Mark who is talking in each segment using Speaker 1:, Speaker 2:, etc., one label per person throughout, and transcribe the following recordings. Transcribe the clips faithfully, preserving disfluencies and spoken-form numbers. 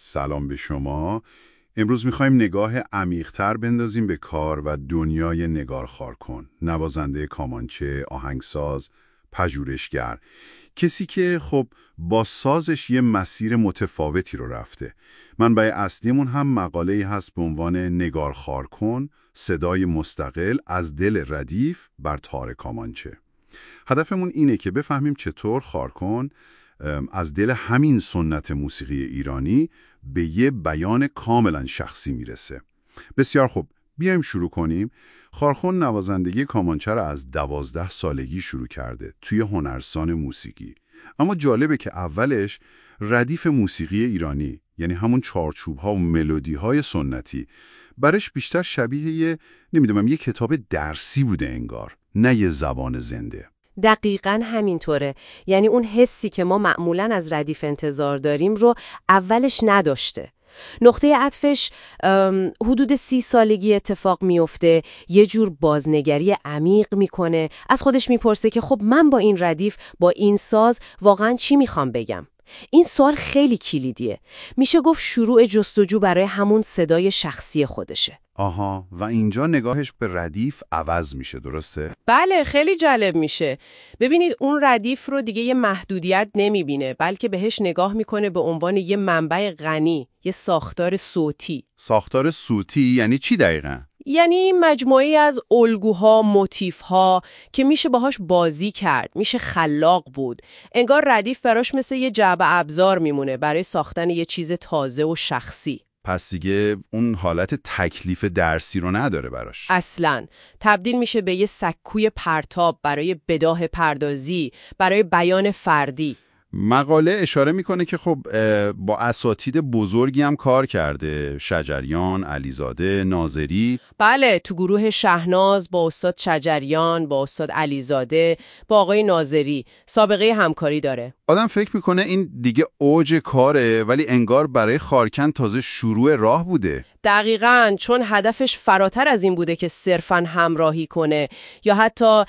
Speaker 1: سلام به شما. امروز میخوایم نگاه عمیق‌تر بندازیم به کار و دنیای نگار خارکن، نوازنده کامانچه، آهنگساز، پژوهشگر، کسی که خب با سازش یه مسیر متفاوتی رو رفته. منبع اصلیمون هم مقاله‌ای هست به عنوان نگار خارکن، صدای مستقل از دل ردیف بر تار کامانچه. هدفمون اینه که بفهمیم چطور خارکن از دل همین سنت موسیقی ایرانی به یه بیان کاملا شخصی میرسه. بسیار خوب، بیایم شروع کنیم. خارکن نوازندگی کامانچه را از دوازده سالگی شروع کرده توی هنرستان موسیقی. اما جالبه که اولش ردیف موسیقی ایرانی، یعنی همون چارچوب‌ها و ملودی‌های سنتی، برش بیشتر شبیه یه نمیدونم یه کتاب درسی بوده انگار، نه یه زبان زنده.
Speaker 2: دقیقاً همینطوره. یعنی اون حسی که ما معمولاً از ردیف انتظار داریم رو اولش نداشته. نقطه عطفش حدود سی سالگی اتفاق میفته، یه جور بازنگری عمیق میکنه، از خودش میپرسه که خب من با این ردیف، با این ساز واقعاً چی میخوام بگم؟ این سوال خیلی کلیدیه. میشه گفت شروع جستجو برای همون صدای شخصی خودشه.
Speaker 1: آها، و اینجا نگاهش به ردیف عوض میشه، درسته؟
Speaker 3: بله، خیلی جالب میشه. ببینید اون ردیف رو دیگه یه محدودیت نمیبینه، بلکه بهش نگاه میکنه به عنوان یه منبع غنی، یه ساختار صوتی.
Speaker 1: ساختار صوتی یعنی چی دقیقاً؟
Speaker 3: یعنی مجموعی از الگوها، موتیف‌ها که میشه باهاش بازی کرد، میشه خلاق بود. انگار ردیف براش مثل یه جعبه ابزار میمونه برای ساختن یه چیز تازه و شخصی.
Speaker 1: پس دیگه اون حالت تکلیف درسی رو نداره براش.
Speaker 3: اصلاً تبدیل میشه به یه سکوی پرتاب برای بداهه پردازی، برای بیان فردی.
Speaker 1: مقاله اشاره میکنه که خب با اساتید بزرگی هم کار کرده، شجریان، علیزاده، ناظری.
Speaker 3: بله، تو گروه شهناز با استاد شجریان، با استاد علیزاده، با آقای ناظری سابقه همکاری داره.
Speaker 1: آدم فکر میکنه این دیگه اوج کاره، ولی انگار برای خارکن تازه شروع راه بوده.
Speaker 3: دقیقاً، چون هدفش فراتر از این بوده که صرفاً همراهی کنه یا حتی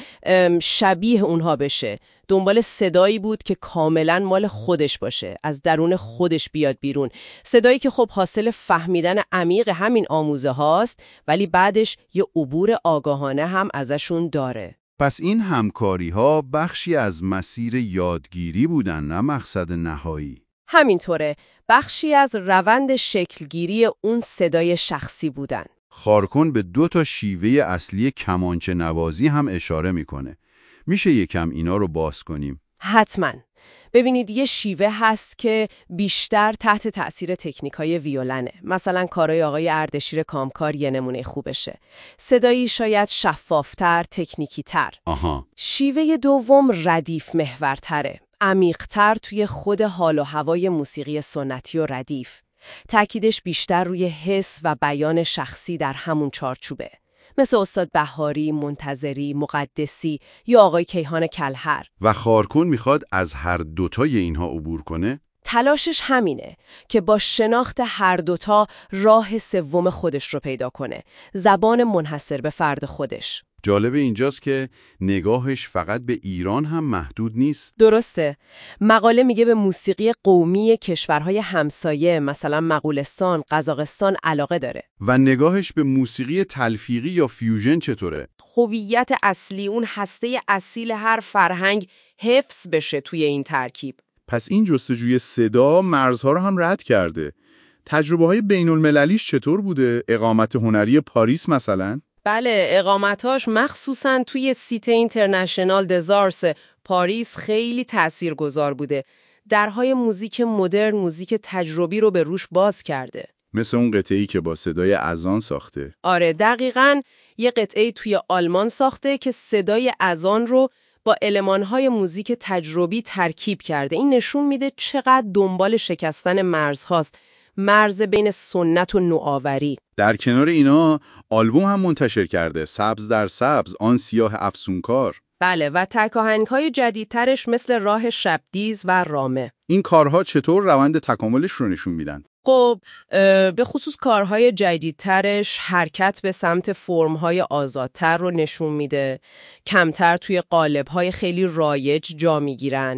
Speaker 3: شبیه اونها بشه. دنبال صدایی بود که کاملاً مال خودش باشه، از درون خودش بیاد بیرون. صدایی که خب حاصل فهمیدن عمیق همین آموزه هاست، ولی بعدش یه عبور آگاهانه هم ازشون داره.
Speaker 1: پس این همکاری ها بخشی از مسیر یادگیری بودن، نه مقصد نهایی.
Speaker 3: همینطوره، بخشی از روند شکلگیری اون صدای شخصی بودن.
Speaker 1: خارکن به دو تا شیوه اصلی کمانچه نوازی هم اشاره میکنه. میشه یکم اینا رو باز کنیم؟
Speaker 3: حتما. ببینید یه شیوه هست که بیشتر تحت تأثیر تکنیکای ویولنه. مثلا کارای آقای اردشیر کامکار یه نمونه خوبشه. صدایی شاید شفافتر، تکنیکی تر.
Speaker 1: آها.
Speaker 3: شیوه دوم ردیف محورتره. عمیق‌تر توی خود حال و هوای موسیقی سنتی و ردیف. تأکیدش بیشتر روی حس و بیان شخصی در همون چارچوبه. مثل استاد بهاری، منتظری، مقدسی یا آقای کیهان کلهر.
Speaker 1: و خارکن میخواد از هر دوتای اینها عبور کنه؟
Speaker 3: تلاشش همینه که با شناخت هر دوتا راه سوم خودش رو پیدا کنه. زبان منحصر به فرد خودش.
Speaker 1: جالب اینجاست که نگاهش فقط به ایران هم محدود نیست.
Speaker 3: درسته. مقاله میگه به موسیقی قومی کشورهای همسایه مثلا مغولستان، قزاقستان علاقه داره.
Speaker 1: و نگاهش به موسیقی تلفیقی یا فیوژن چطوره؟
Speaker 3: هویت اصلی، اون هسته اصیل هر فرهنگ حفظ بشه توی این ترکیب.
Speaker 1: پس این جستجوی صدا مرزها رو هم رد کرده. تجربه های بین المللیش چطور بوده؟ اقامت هنری پاریس مثلا؟
Speaker 3: بله، اقامتاش مخصوصاً توی سیت اینترنشنال دزارس پاریس خیلی تاثیرگذار بوده. درهای موزیک مدرن، موزیک تجربی رو به روش باز کرده.
Speaker 1: مثل اون قطعه‌ای که با صدای اذان ساخته.
Speaker 3: آره، دقیقاً. یه قطعه توی آلمان ساخته که صدای اذان رو با المان‌های موزیک تجربی ترکیب کرده. این نشون میده چقدر دنبال شکستن مرزهاست. مرز بین سنت و نوآوری.
Speaker 1: در کنار اینا آلبوم هم منتشر کرده، سبز در سبز، آن سیاه افسونکار.
Speaker 3: بله، و تک آهنگ‌های جدیدترش مثل راه شبدیز و رامه.
Speaker 1: این کارها چطور روند تکاملش رو نشون میدن؟
Speaker 3: خب به خصوص کارهای جدیدترش حرکت به سمت فرم‌های آزادتر رو نشون میده، کمتر توی قالب‌های خیلی رایج جا میگیرن.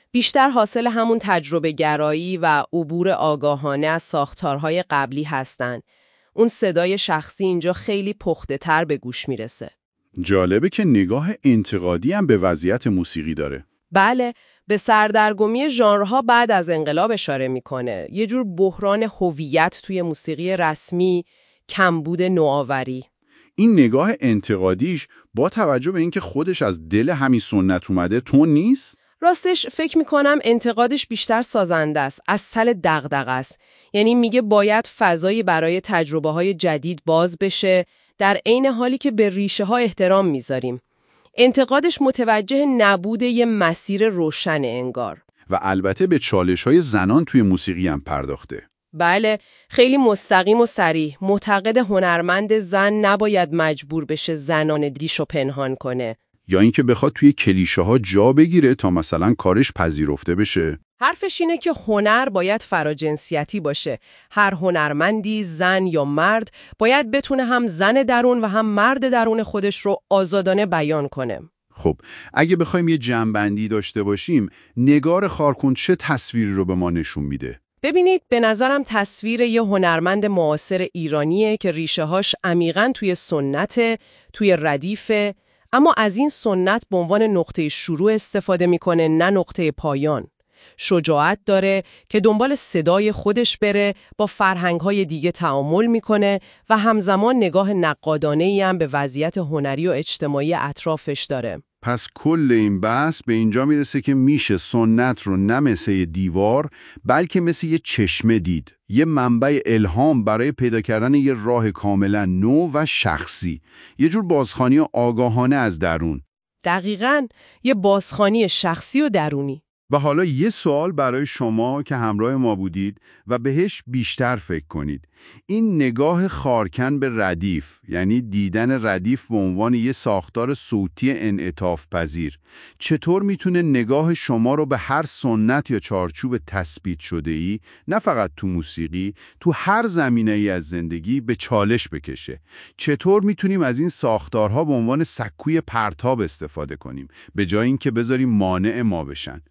Speaker 3: بیشتر حاصل همون تجربه گرایی و عبور آگاهانه از ساختارهای قبلی هستن. اون صدای شخصی اینجا خیلی پخته تر به گوش میرسه.
Speaker 1: جالبه که نگاه انتقادی هم به وضعیت موسیقی داره.
Speaker 3: بله، به سردرگمی ژانرها بعد از انقلاب اشاره میکنه. یه جور بحران هویت توی موسیقی رسمی، کمبود نوآوری.
Speaker 1: این نگاه انتقادیش با توجه به اینکه خودش از دل همین سنت اومده تون نیست؟
Speaker 3: راستش فکر میکنم انتقادش بیشتر سازنده است، از سل دغدغه است. یعنی میگه باید فضایی برای تجربه های جدید باز بشه، در عین حالی که به ریشه ها احترام میذاریم. انتقادش متوجه نبود یه مسیر روشن انگار.
Speaker 1: و البته به چالش‌های زنان توی موسیقی هم پرداخته.
Speaker 3: بله، خیلی مستقیم و صریح. معتقد هنرمند زن نباید مجبور بشه زنان دیشو پنهان کنه.
Speaker 1: یا اینکه بخواد توی کلیشه‌ها جا بگیره تا مثلا کارش پذیرفته بشه.
Speaker 3: حرفش اینه که هنر باید فراجنسیتی باشه. هر هنرمندی، زن یا مرد، باید بتونه هم زن درون و هم مرد درون خودش رو آزادانه بیان کنه.
Speaker 1: خب، اگه بخوایم یه جمع‌بندی داشته باشیم، نگار خارکن چه تصویری رو به ما نشون میده؟
Speaker 3: ببینید، به نظرم تصویر یه هنرمند معاصر ایرانیه که ریشه‌هاش عمیقاً توی سنته، توی ردیفه، اما از این سنت به عنوان نقطه شروع استفاده میکنه، نه نقطه پایان. شجاعت داره که دنبال صدای خودش بره، با فرهنگ‌های دیگه تعامل میکنه و همزمان نگاه نقادانه‌ای هم به وضعیت هنری و اجتماعی اطرافش داره.
Speaker 1: پس کل این بحث به اینجا میرسه که میشه سنت رو نه مثل یه دیوار، بلکه مثل یه چشمه دید. یه منبع الهام برای پیدا کردن یه راه کاملا نو و شخصی. یه جور بازخوانی آگاهانه از درون.
Speaker 3: دقیقاً، یه بازخوانی شخصی و درونی.
Speaker 1: و حالا یه سوال برای شما که همراه ما بودید و بهش بیشتر فکر کنید. این نگاه خارکن به ردیف، یعنی دیدن ردیف به عنوان یه ساختار صوتی انعطاف پذیر، چطور میتونه نگاه شما رو به هر سنت یا چارچوب تثبیت شده ای، نه فقط تو موسیقی، تو هر زمینه ای از زندگی به چالش بکشه؟ چطور میتونیم از این ساختارها به عنوان سکوی پرتاب استفاده کنیم، به جای اینکه بذاریم مانع ما بشن؟